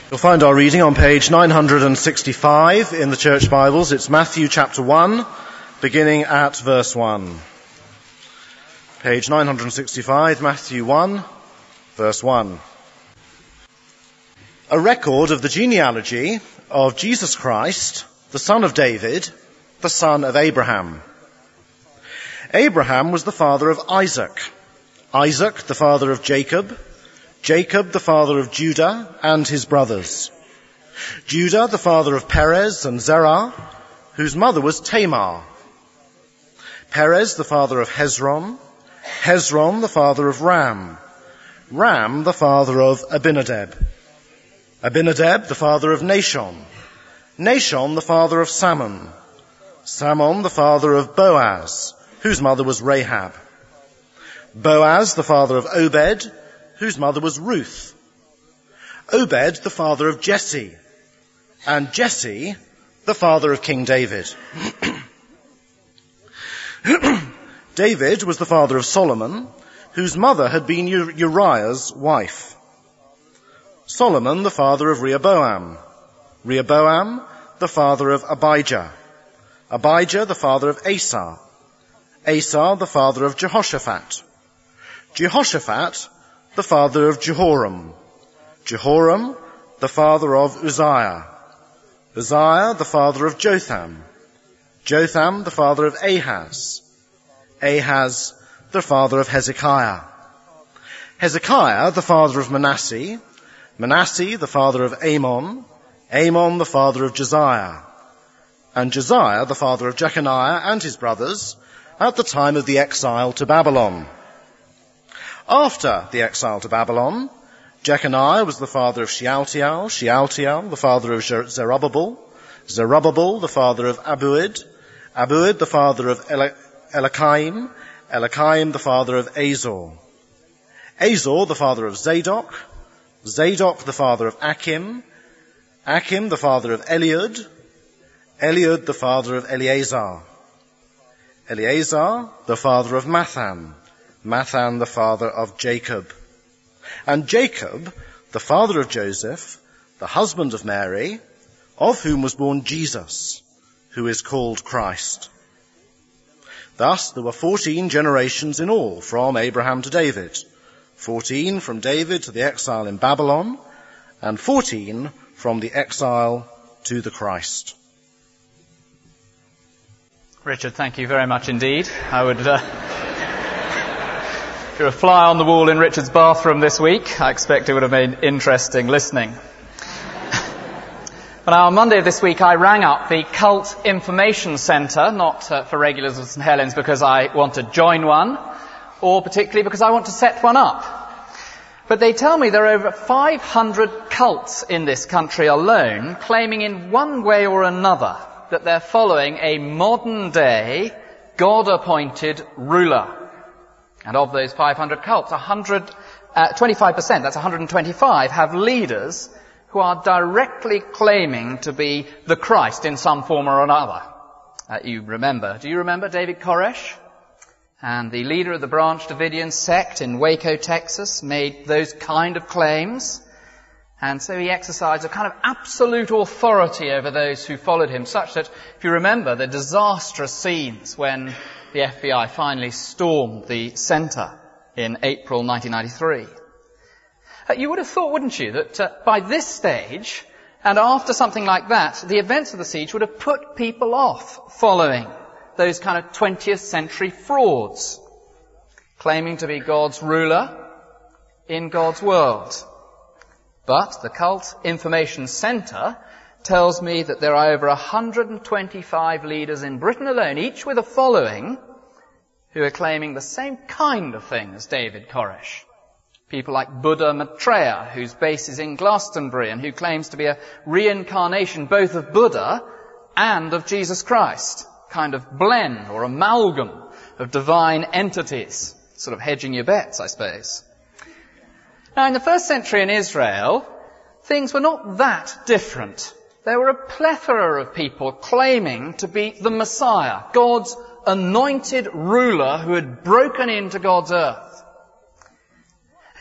You'll find our reading on page 965 in the Church Bibles. It's Matthew chapter 1, beginning at verse 1. Page 965, Matthew 1, verse 1. A record of the genealogy of Jesus Christ, the son of David, the son of Abraham. Abraham was the father of Isaac, Isaac the father of Jacob, Jacob the father of Judah and his brothers, Judah the father of Perez and Zerah, whose mother was Tamar, Perez the father of Hezron, Hezron the father of Ram, Ram the father of Abinadab, Abinadab the father of Nahshon, Nahshon the father of Salmon, Salmon the father of Boaz, whose mother was Rahab, Boaz the father of Obed, whose mother was Ruth, Obed the father of Jesse, and Jesse the father of King David. David was the father of Solomon, whose mother had been Uriah's wife. Solomon the father of Rehoboam, Rehoboam the father of Abijah, Abijah the father of Asa, Asa the father of Jehoshaphat, Jehoshaphat the father of Jehoram, Jehoram the father of Uzziah, Uzziah the father of Jotham, Jotham the father of Ahaz, Ahaz the father of Hezekiah, Hezekiah the father of Manasseh, Manasseh the father of Amon, Amon the father of Josiah, and Josiah the father of Jeconiah and his brothers at the time of the exile to Babylon. After the exile to Babylon, Jeconiah was the father of Shealtiel, Shealtiel the father of Zerubbabel, Zerubbabel the father of Abuid, Abuid the father of Eliakim, Eliakim the father of Azor, Azor the father of Zadok, Zadok the father of Achim, Achim the father of Eliud, Eliud the father of Eleazar, Eleazar the father of Mathan, Mathan the father of Jacob, and Jacob the father of Joseph, the husband of Mary, of whom was born Jesus, who is called Christ. Thus there were 14 generations in all from Abraham to David, 14 from David to the exile in Babylon, and 14 from the exile to the Christ. Richard, thank you very much indeed. I would... If you're a fly on the wall in Richard's bathroom this week, I expect it would have been interesting listening. But on Monday of this week, I rang up the Cult Information Centre, not for regulars of St Helens because I want to join one, or particularly because I want to set one up. But they tell me there are over 500 cults in this country alone, claiming in one way or another that they're following a modern-day, God-appointed ruler. And of those 500 cults, 25%, that's 125, have leaders who are directly claiming to be the Christ in some form or another. Do you remember David Koresh? And the leader of the Branch Davidian sect in Waco, Texas, made those kind of claims. And so he exercised a kind of absolute authority over those who followed him, such that, if you remember, the disastrous scenes when the FBI finally stormed the centre in April 1993. You would have thought, wouldn't you, that by this stage, and after something like that, the events of the siege would have put people off following those kind of 20th century frauds, claiming to be God's ruler in God's world. But the Cult Information Centre tells me that there are over 125 leaders in Britain alone, each with a following, who are claiming the same kind of thing as David Koresh. People like Buddha Maitreya, whose base is in Glastonbury and who claims to be a reincarnation both of Buddha and of Jesus Christ. Kind of blend or amalgam of divine entities. Sort of hedging your bets, I suppose. Now, in the first century in Israel, things were not that different. There were a plethora of people claiming to be the Messiah, God's anointed ruler who had broken into God's earth.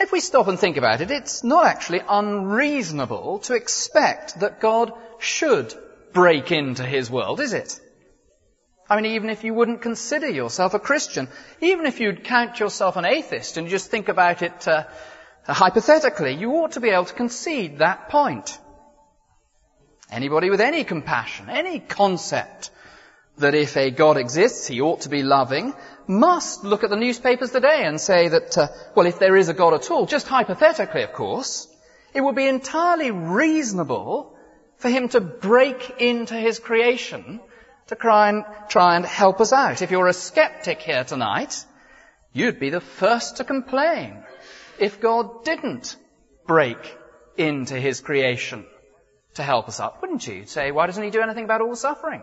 if we stop and think about it, it's not actually unreasonable to expect that God should break into his world, is it? I mean, even if you wouldn't consider yourself a Christian, even if you'd count yourself an atheist and just think about it hypothetically, you ought to be able to concede that point. Anybody with any compassion, any concept that if a God exists, he ought to be loving, must look at the newspapers today and say that, well, if there is a God at all, just hypothetically, of course, it would be entirely reasonable for him to break into his creation to try and help us out. If you're a skeptic here tonight, you'd be the first to complain if God didn't break into his creation to help us out, wouldn't you? You'd say, why doesn't he do anything about all the suffering?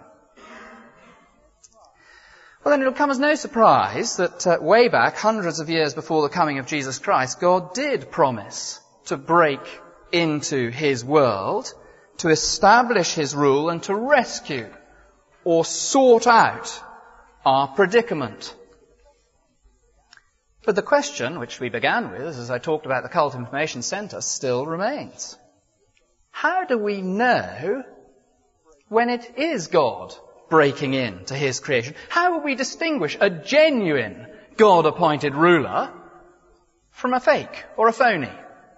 Well, then it'll come as no surprise that way back, hundreds of years before the coming of Jesus Christ, God did promise to break into his world, to establish his rule and to rescue or sort out our predicament. But the question, which we began with, as I talked about the Cult Information Centre, still remains. How do we know when it is God breaking into his creation? How will we distinguish a genuine God-appointed ruler from a fake or a phony?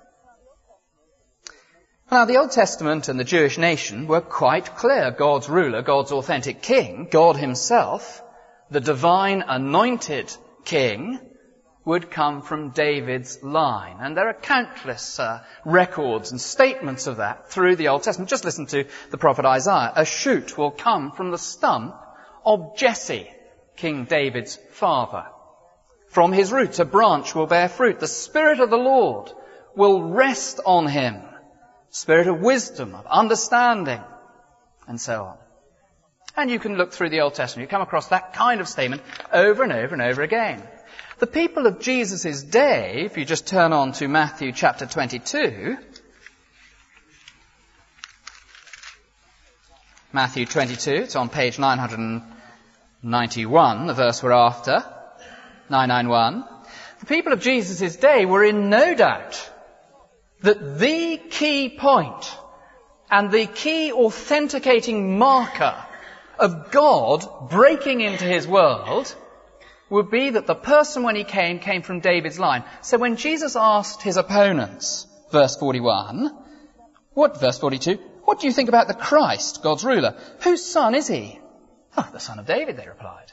Now, the Old Testament and the Jewish nation were quite clear. God's ruler, God's authentic king, God himself, the divine anointed king, would come from David's line. And there are countless records and statements of that through the Old Testament. Just listen to the prophet Isaiah. A shoot will come from the stump of Jesse, King David's father. From his roots a branch will bear fruit. The Spirit of the Lord will rest on him. Spirit of wisdom, of understanding, and so on. And you can look through the Old Testament. You come across that kind of statement over and over and over again. The people of Jesus' day, if you just turn on to Matthew chapter 22, Matthew 22, it's on page 991, the verse we're after, 991. The people of Jesus' day were in no doubt that the key point and the key authenticating marker of God breaking into his world would be that the person when he came from David's line. So when Jesus asked his opponents, verse 41, verse 42, what do you think about the Christ, God's ruler? Whose son is he? Oh, the son of David, they replied.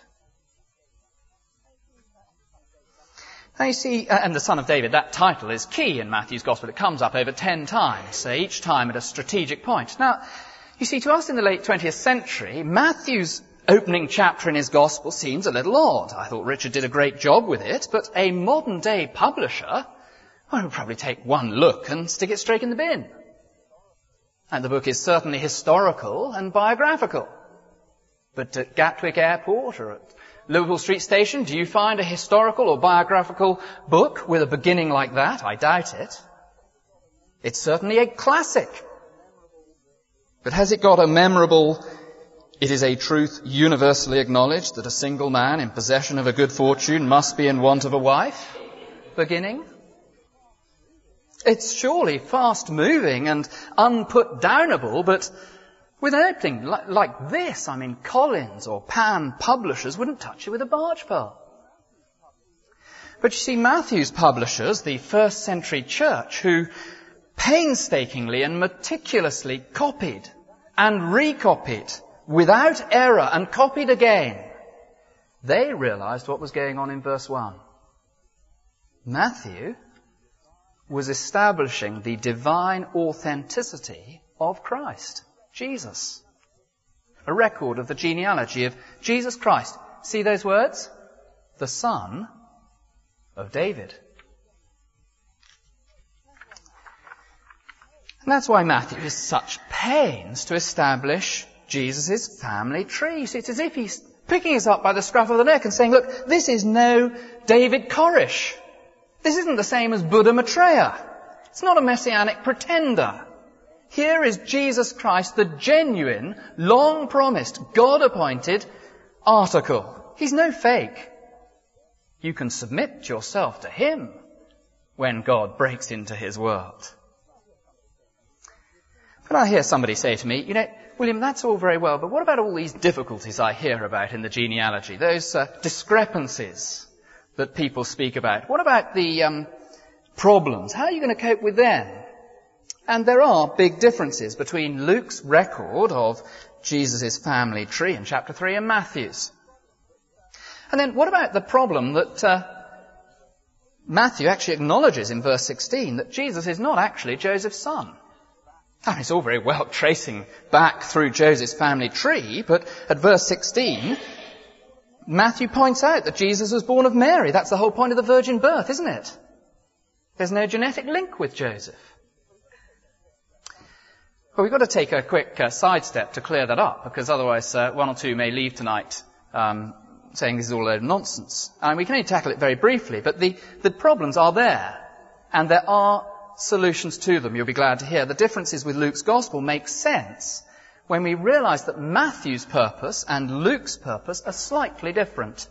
Now you see, and the son of David, that title is key in Matthew's Gospel. It comes up over 10 times, each time at a strategic point. Now, you see, to us in the late 20th century, Matthew's opening chapter in his Gospel seems a little odd. I thought Richard did a great job with it, but a modern-day publisher would probably take one look and stick it straight in the bin. And the book is certainly historical and biographical. But at Gatwick Airport or at Liverpool Street Station, do you find a historical or biographical book with a beginning like that? I doubt it. It's certainly a classic. But has it got a memorable, it is a truth universally acknowledged that a single man in possession of a good fortune must be in want of a wife beginning? It's surely fast-moving and unput-downable, but with an opening like this, I mean, Collins or Pan publishers wouldn't touch it with a barge pole. But you see, Matthew's publishers, the first century church, who painstakingly and meticulously copied and recopied without error and copied again, they realized what was going on in verse 1. Matthew was establishing the divine authenticity of Christ, Jesus. A record of the genealogy of Jesus Christ. See those words? The son of David. And that's why Matthew is such pains to establish Jesus' family tree. See, it's as if he's picking us up by the scruff of the neck and saying, look, this is no David Koresh. This isn't the same as Buddha Maitreya. It's not a messianic pretender. Here is Jesus Christ, the genuine, long-promised, God-appointed article. He's no fake. You can submit yourself to him when God breaks into his world. But I hear somebody say to me, William, that's all very well, but what about all these difficulties I hear about in the genealogy, those discrepancies that people speak about? What about the problems? How are you going to cope with them? And there are big differences between Luke's record of Jesus' family tree in chapter 3 and Matthew's. And then what about the problem that Matthew actually acknowledges in verse 16, that Jesus is not actually Joseph's son? And it's all very well tracing back through Joseph's family tree, but at verse 16, Matthew points out that Jesus was born of Mary. That's the whole point of the virgin birth, isn't it? There's no genetic link with Joseph. Well, we've got to take a quick sidestep to clear that up, because otherwise one or two may leave tonight saying this is all a load of nonsense. And we can only tackle it very briefly, but the problems are there, and there are solutions to them, you'll be glad to hear. The differences with Luke's gospel make sense when we realize that Matthew's purpose and Luke's purpose are slightly different.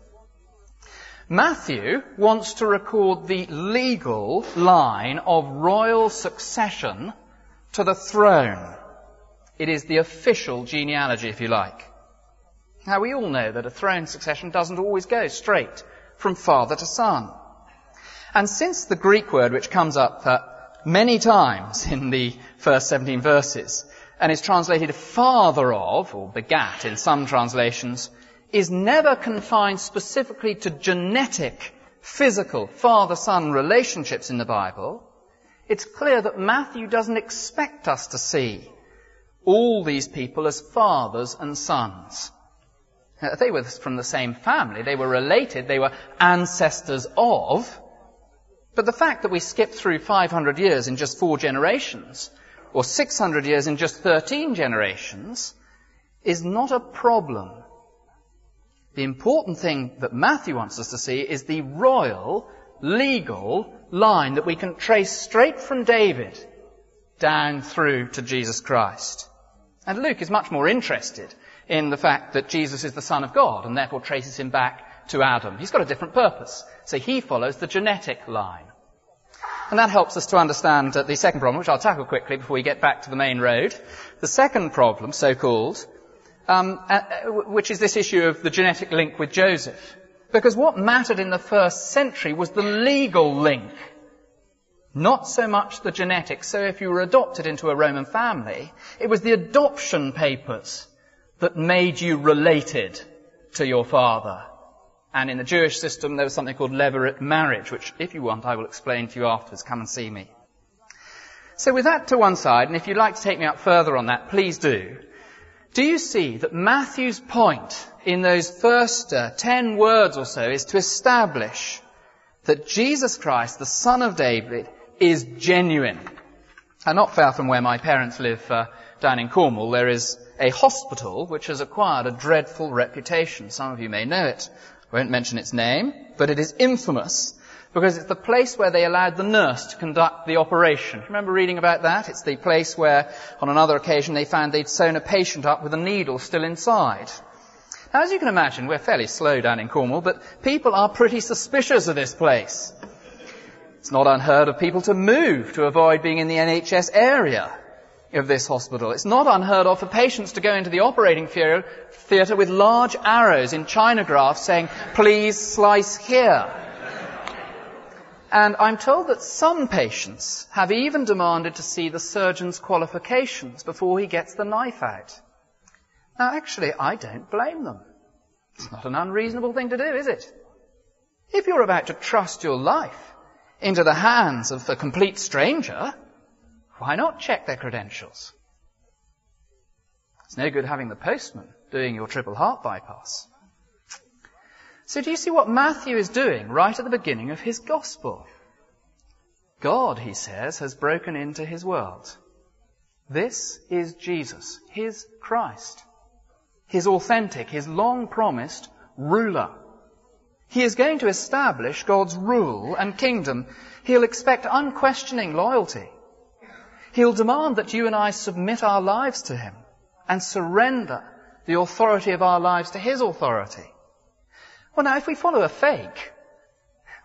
Matthew wants to record the legal line of royal succession to the throne. It is the official genealogy, if you like. Now, we all know that a throne succession doesn't always go straight from father to son. And since the Greek word, which comes up many times in the first 17 verses, and is translated father of, or begat in some translations, is never confined specifically to genetic, physical, father-son relationships in the Bible, it's clear that Matthew doesn't expect us to see all these people as fathers and sons. They were from the same family, they were related, they were ancestors of, but the fact that we skipped through 500 years in just 4 generations, or 600 years in just 13 generations, is not a problem. The important thing that Matthew wants us to see is the royal, legal line that we can trace straight from David down through to Jesus Christ. And Luke is much more interested in the fact that Jesus is the Son of God and therefore traces him back to Adam. He's got a different purpose. So he follows the genetic line. And that helps us to understand the second problem, which I'll tackle quickly before we get back to the main road. The second problem, so-called, which is this issue of the genetic link with Joseph. Because what mattered in the first century was the legal link, not so much the genetics. So if you were adopted into a Roman family, it was the adoption papers that made you related to your father. And in the Jewish system, there was something called levirate marriage, which, if you want, I will explain to you afterwards. Come and see me. So with that to one side, and if you'd like to take me up further on that, please do. Do you see that Matthew's point in those first 10 words or so is to establish that Jesus Christ, the Son of David, is genuine? And not far from where my parents live down in Cornwall, there is a hospital which has acquired a dreadful reputation. Some of you may know it. I won't mention its name, but it is infamous because it's the place where they allowed the nurse to conduct the operation. Remember reading about that? It's the place where, on another occasion, they found they'd sewn a patient up with a needle still inside. Now, as you can imagine, we're fairly slow down in Cornwall, but people are pretty suspicious of this place. It's not unheard of people to move to avoid being in the NHS area of this hospital. It's not unheard of for patients to go into the operating theatre with large arrows in china graphs saying, "Please slice here." And I'm told that some patients have even demanded to see the surgeon's qualifications before he gets the knife out. Now, actually, I don't blame them. It's not an unreasonable thing to do, is it? If you're about to trust your life into the hands of a complete stranger, why not check their credentials? It's no good having the postman doing your triple heart bypass. So do you see what Matthew is doing right at the beginning of his gospel? God, he says, has broken into his world. This is Jesus, his Christ, his authentic, his long-promised ruler. He is going to establish God's rule and kingdom. He'll expect unquestioning loyalty. He'll demand that you and I submit our lives to him and surrender the authority of our lives to his authority. Well, now, if we follow a fake,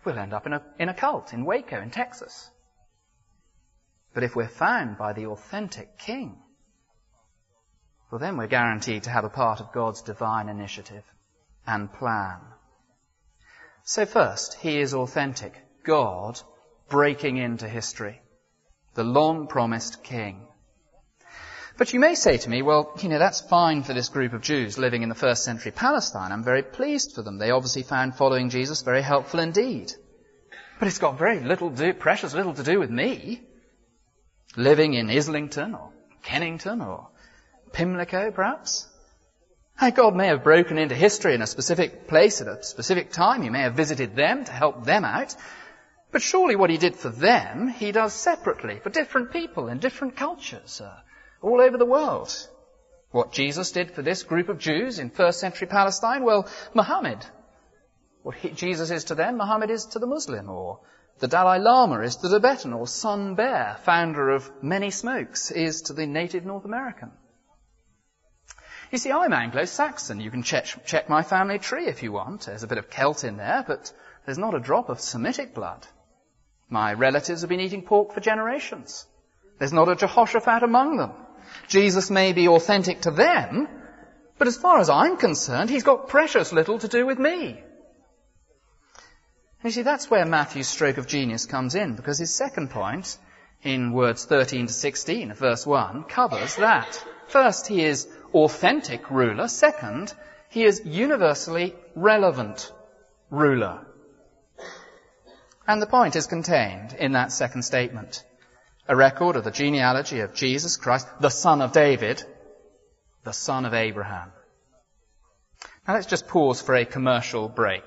we'll end up in a cult in Waco, in Texas. But if we're found by the authentic King, well, then we're guaranteed to have a part of God's divine initiative and plan. So first, he is authentic. God breaking into history. The long-promised King. But you may say to me, well, that's fine for this group of Jews living in the first century Palestine. I'm very pleased for them. They obviously found following Jesus very helpful indeed. But it's got precious little to do with me. Living in Islington or Kennington or Pimlico, perhaps. God may have broken into history in a specific place at a specific time. He may have visited them to help them out. But surely what he did for them, he does separately for different people in different cultures all over the world. What Jesus did for this group of Jews in first century Palestine, well, Muhammad. What Jesus is to them, Muhammad is to the Muslim, or the Dalai Lama is to the Tibetan, or Sun Bear, founder of Many Smokes, is to the native North American. You see, I'm Anglo-Saxon. You can check my family tree if you want. There's a bit of Celt in there, but there's not a drop of Semitic blood. My relatives have been eating pork for generations. There's not a Jehoshaphat among them. Jesus may be authentic to them, but as far as I'm concerned, he's got precious little to do with me. You see, that's where Matthew's stroke of genius comes in, because his second point, in words 13 to 16 of verse 1, covers that. First, he is authentic ruler. Second, he is universally relevant ruler. And the point is contained in that second statement. A record of the genealogy of Jesus Christ, the son of David, the son of Abraham. Now let's just pause for a commercial break.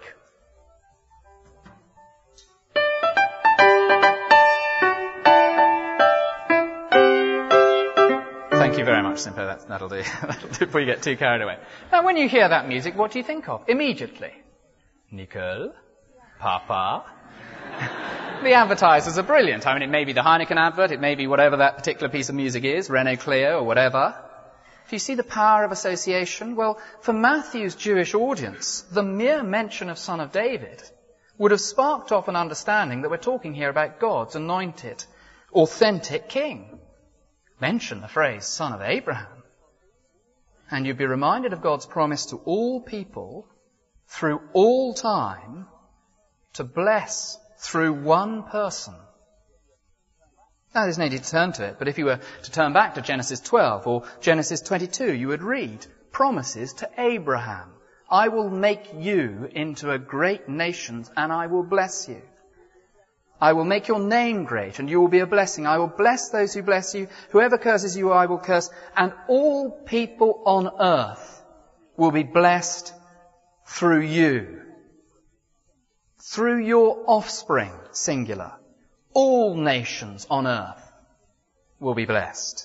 Thank you very much, Simpo. That'll do. That'll do before you get too carried away. Now, when you hear that music, what do you think of? Immediately. Nicole? Papa? The advertisers are brilliant. I mean, it may be the Heineken advert, it may be whatever that particular piece of music is, Renault Clio or whatever. Do you see the power of association? Well, for Matthew's Jewish audience, the mere mention of Son of David would have sparked off an understanding that we're talking here about God's anointed, authentic king. Mention the phrase Son of Abraham, and you'd be reminded of God's promise to all people through all time to bless through one person. Now, there's no need to turn to it, but if you were to turn back to Genesis 12 or Genesis 22, you would read promises to Abraham. I will make you into a great nation, and I will bless you. I will make your name great, and you will be a blessing. I will bless those who bless you. Whoever curses you, I will curse. And all people on earth will be blessed through you. Through your offspring, singular. All nations on earth will be blessed.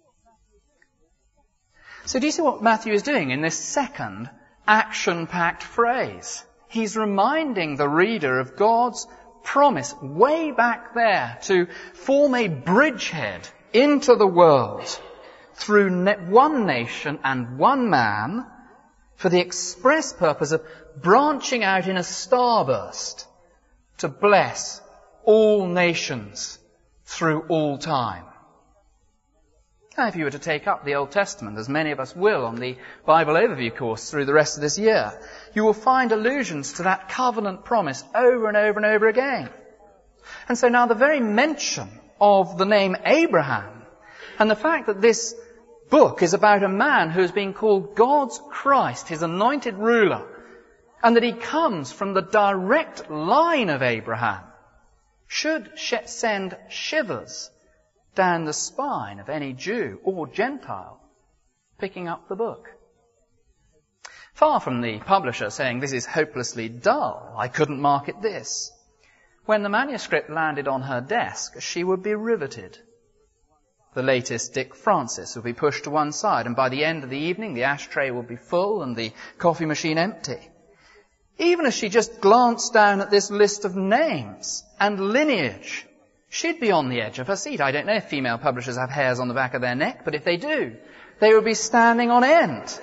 So do you see what Matthew is doing in this second action-packed phrase? He's reminding the reader of God's promise way back there to form a bridgehead into the world through one nation and one man for the express purpose of branching out in a starburst to bless all nations through all time. Now, if you were to take up the Old Testament, as many of us will on the Bible Overview course through the rest of this year, you will find allusions to that covenant promise over and over and over again. And so now the very mention of the name Abraham and the fact that this book is about a man who is being called God's Christ, his anointed ruler, and that he comes from the direct line of Abraham, should send shivers down the spine of any Jew or Gentile picking up the book. Far from the publisher saying, this is hopelessly dull, I couldn't market this. When the manuscript landed on her desk, she would be riveted. The latest Dick Francis would be pushed to one side, and by the end of the evening, the ashtray would be full and the coffee machine empty. Even as she just glanced down at this list of names and lineage, she'd be on the edge of her seat. I don't know if female publishers have hairs on the back of their neck, but if they do, they would be standing on end.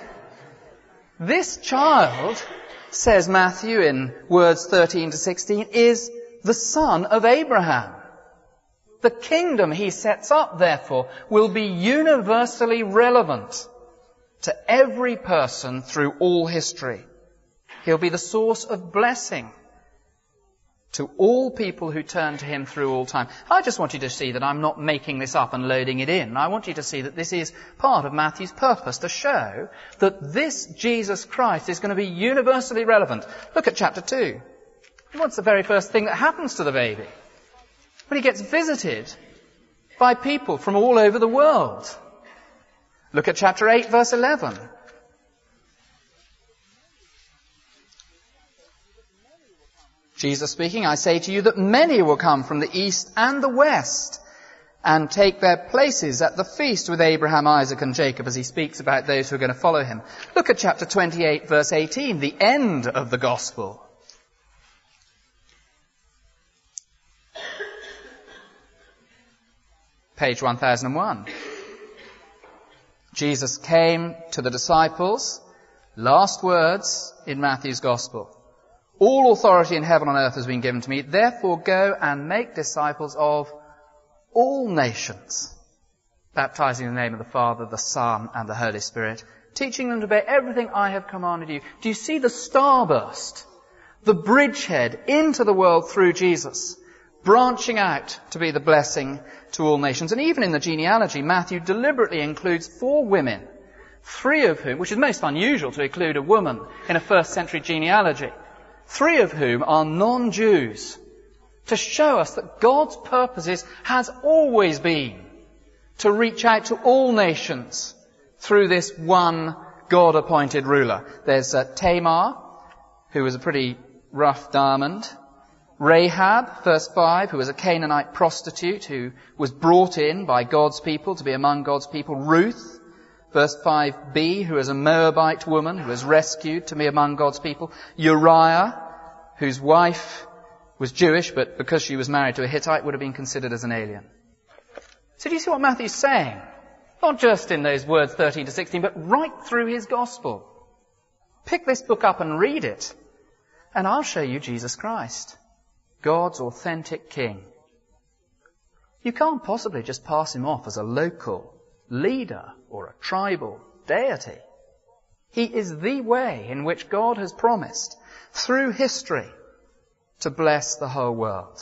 This child, says Matthew in words 13 to 16, is the son of Abraham. The kingdom he sets up, therefore, will be universally relevant to every person through all history. He'll be the source of blessing to all people who turn to him through all time. I just want you to see that I'm not making this up and loading it in. I want you to see that this is part of Matthew's purpose, to show that this Jesus Christ is going to be universally relevant. Look at chapter 2. What's the very first thing that happens to the baby? Well, he gets visited by people from all over the world. Look at chapter 8, verse 11. Jesus speaking, I say to you that many will come from the east and the west and take their places at the feast with Abraham, Isaac and Jacob, as he speaks about those who are going to follow him. Look at chapter 28, verse 18, the end of the gospel. Page 1001. Jesus came to the disciples, last words in Matthew's gospel. All authority in heaven and earth has been given to me. Therefore go and make disciples of all nations, baptizing in the name of the Father, the Son, and the Holy Spirit, teaching them to obey everything I have commanded you. Do you see the starburst, the bridgehead into the world through Jesus, branching out to be the blessing to all nations? And even in the genealogy, Matthew deliberately includes 4 women, 3 of whom, which is most unusual to include a woman in a first century genealogy, 3 of whom are non-Jews, to show us that God's purposes has always been to reach out to all nations through this one God-appointed ruler. There's Tamar, who was a pretty rough diamond. Rahab, verse 5, who was a Canaanite prostitute who was brought in by God's people to be among God's people. Ruth, verse 5b, who is a Moabite woman who was rescued to be among God's people. Uriah, whose wife was Jewish, but because she was married to a Hittite, would have been considered as an alien. So do you see what Matthew's saying? Not just in those words 13 to 16, but right through his gospel. Pick this book up and read it, and I'll show you Jesus Christ, God's authentic King. You can't possibly just pass him off as a local leader or a tribal deity. He is the way in which God has promised through history to bless the whole world.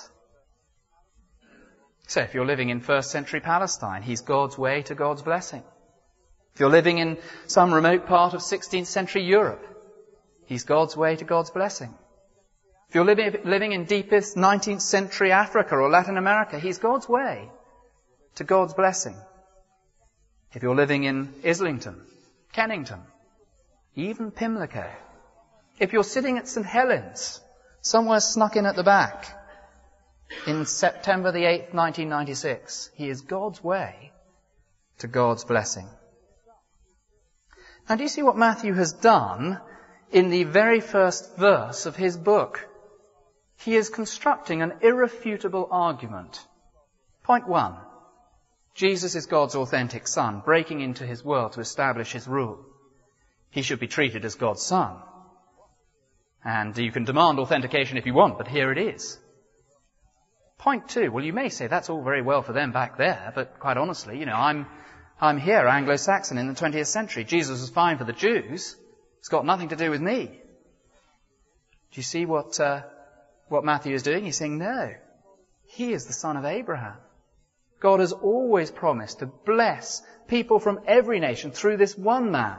So if you're living in first century Palestine, he's God's way to God's blessing. If you're living in some remote part of 16th century Europe, he's God's way to God's blessing. If you're living in deepest 19th century Africa or Latin America, he's God's way to God's blessing. If you're living in Islington, Kennington, even Pimlico, if you're sitting at St. Helens, somewhere snuck in at the back, in September the 8th, 1996, he is God's way to God's blessing. Now do you see what Matthew has done in the very first verse of his book? He is constructing an irrefutable argument. Point 1. Jesus is God's authentic Son, breaking into his world to establish his rule. He should be treated as God's Son. And you can demand authentication if you want, but here it is. Point 2. Well, you may say that's all very well for them back there, but quite honestly, I'm here, Anglo-Saxon in the 20th century. Jesus was fine for the Jews. It's got nothing to do with me. Do you see what Matthew is doing? He's saying, no. He is the son of Abraham. God has always promised to bless people from every nation through this one man.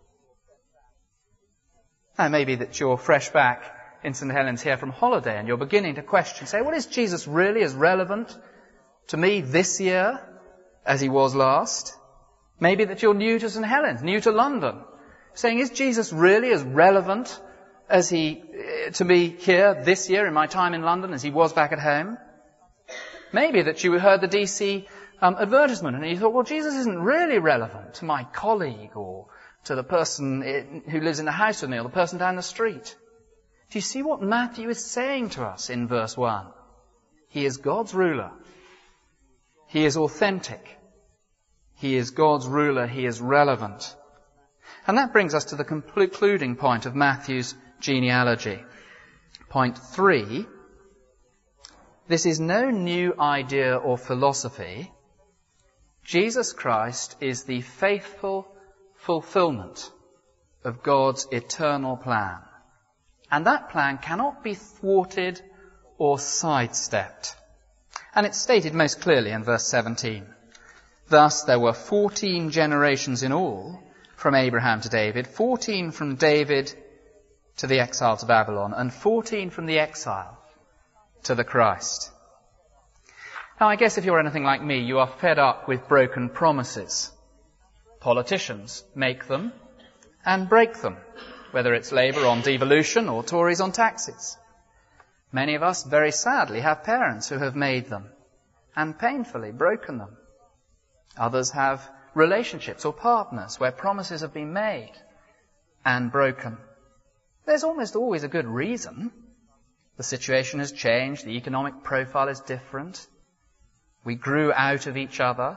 Now, maybe that you're fresh back in St. Helens here from holiday and you're beginning to question, say, well, is Jesus really as relevant to me this year as he was last? Maybe that you're new to St. Helens, new to London, saying, is Jesus really as relevant as to me here this year in my time in London as he was back at home? Maybe that you heard the DC advertisement and you thought, well, Jesus isn't really relevant to my colleague or to the person who lives in the house with me or the person down the street. Do you see what Matthew is saying to us in verse 1? He is God's ruler. He is authentic. He is God's ruler. He is relevant. And that brings us to the concluding point of Matthew's genealogy. Point 3. This is no new idea or philosophy. Jesus Christ is the faithful fulfillment of God's eternal plan. And that plan cannot be thwarted or sidestepped. And it's stated most clearly in verse 17. Thus there were 14 generations in all from Abraham to David, 14 from David to the exile to Babylon, and 14 from the exile to the Christ. Now I guess if you're anything like me, you are fed up with broken promises. Politicians make them and break them, whether it's Labour on devolution or Tories on taxes. Many of us, very sadly, have parents who have made them and painfully broken them. Others have relationships or partners where promises have been made and broken. There's almost always a good reason. The situation has changed, the economic profile is different. We grew out of each other.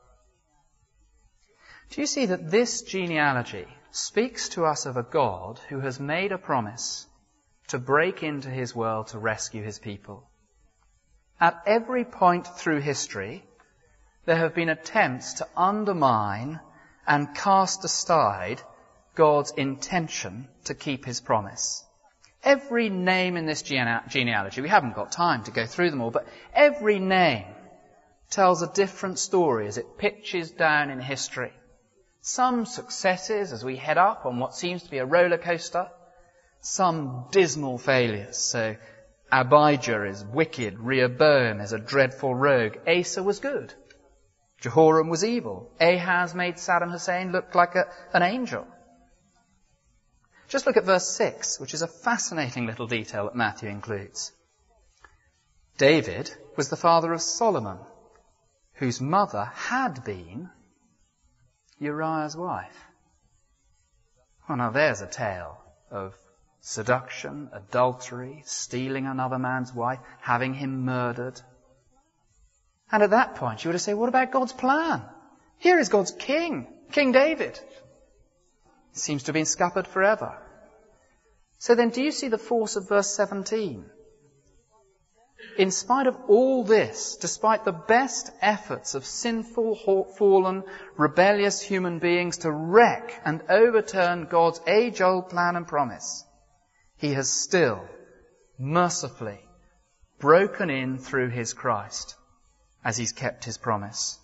Do you see that this genealogy speaks to us of a God who has made a promise to break into his world to rescue his people? At every point through history, there have been attempts to undermine and cast aside God's intention to keep his promise. Every name in this genealogy, we haven't got time to go through them all, but every name tells a different story as it pitches down in history. Some successes as we head up on what seems to be a roller coaster, some dismal failures. So Abijah is wicked, Rehoboam is a dreadful rogue, Asa was good, Jehoram was evil, Ahaz made Saddam Hussein look like an angel. Just look at verse 6, which is a fascinating little detail that Matthew includes. David was the father of Solomon, whose mother had been Uriah's wife. Well, now there's a tale of seduction, adultery, stealing another man's wife, having him murdered. And at that point you would have said, what about God's plan? Here is God's king, King David. It seems to have been scuppered forever. So then do you see the force of verse 17? In spite of all this, despite the best efforts of sinful, fallen, rebellious human beings to wreck and overturn God's age-old plan and promise, he has still mercifully broken in through his Christ as he's kept his promise.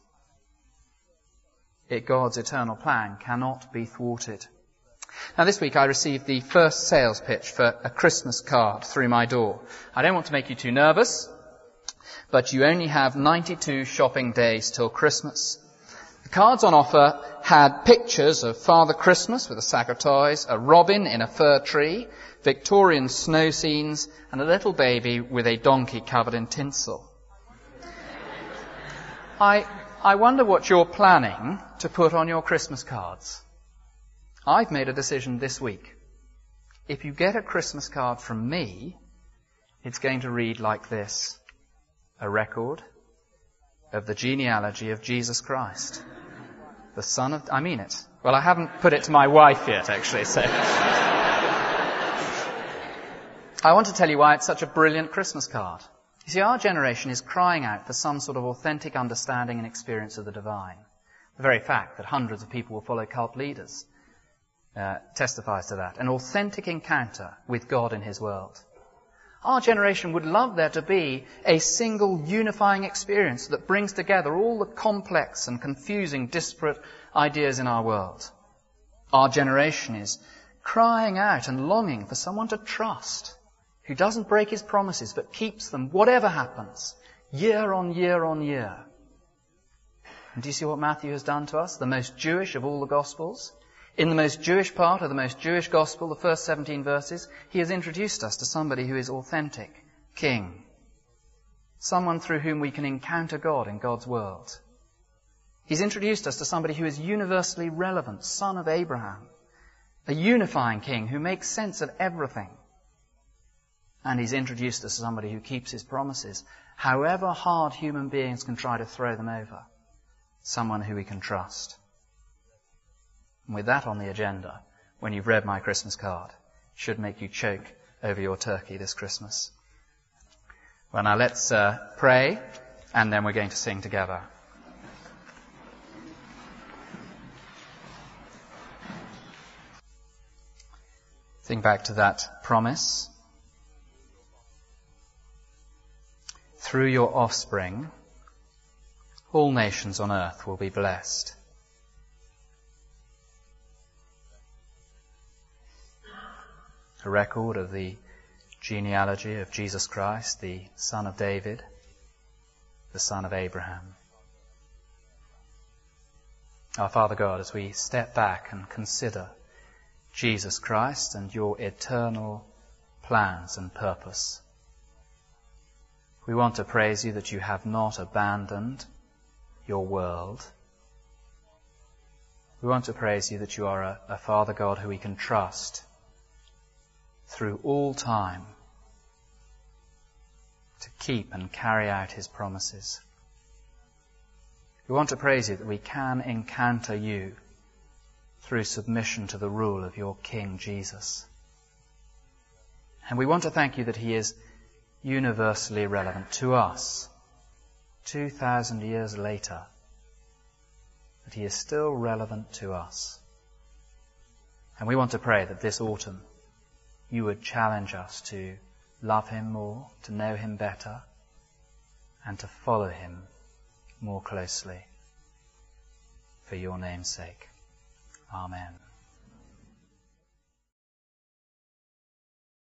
God's eternal plan cannot be thwarted. Now this week I received the first sales pitch for a Christmas card through my door. I don't want to make you too nervous, but you only have 92 shopping days till Christmas. The cards on offer had pictures of Father Christmas with a sack of toys, a robin in a fir tree, Victorian snow scenes, and a little baby with a donkey covered in tinsel. I wonder what you're planning to put on your Christmas cards. I've made a decision this week. If you get a Christmas card from me, it's going to read like this: a record of the genealogy of Jesus Christ, the son of... I mean it. Well, I haven't put it to my wife yet, actually, so... I want to tell you why it's such a brilliant Christmas card. You see, our generation is crying out for some sort of authentic understanding and experience of the divine. The very fact that hundreds of people will follow cult leaders testifies to that. An authentic encounter with God in his world. Our generation would love there to be a single unifying experience that brings together all the complex and confusing, disparate ideas in our world. Our generation is crying out and longing for someone to trust, who doesn't break his promises but keeps them, whatever happens, year on year on year. And do you see what Matthew has done to us? The most Jewish of all the Gospels. In the most Jewish part of the most Jewish Gospel, the first 17 verses, he has introduced us to somebody who is authentic, King. Someone through whom we can encounter God in God's world. He's introduced us to somebody who is universally relevant, son of Abraham. A unifying King who makes sense of everything. And he's introduced us to somebody who keeps his promises, however hard human beings can try to throw them over. Someone who we can trust. And with that on the agenda, when you've read my Christmas card, it should make you choke over your turkey this Christmas. Well, now let's pray, and then we're going to sing together. Think back to that promise. Through your offspring, all nations on earth will be blessed. A record of the genealogy of Jesus Christ, the son of David, the son of Abraham. Our Father God, as we step back and consider Jesus Christ and your eternal plans and purpose, we want to praise you that you have not abandoned your world. We want to praise you that you are a Father God who we can trust through all time to keep and carry out his promises. We want to praise you that we can encounter you through submission to the rule of your King Jesus. And we want to thank you that he is universally relevant to us 2,000 years later, that he is still relevant to us. And we want to pray that this autumn you would challenge us to love him more, to know him better, and to follow him more closely. For your name's sake. Amen.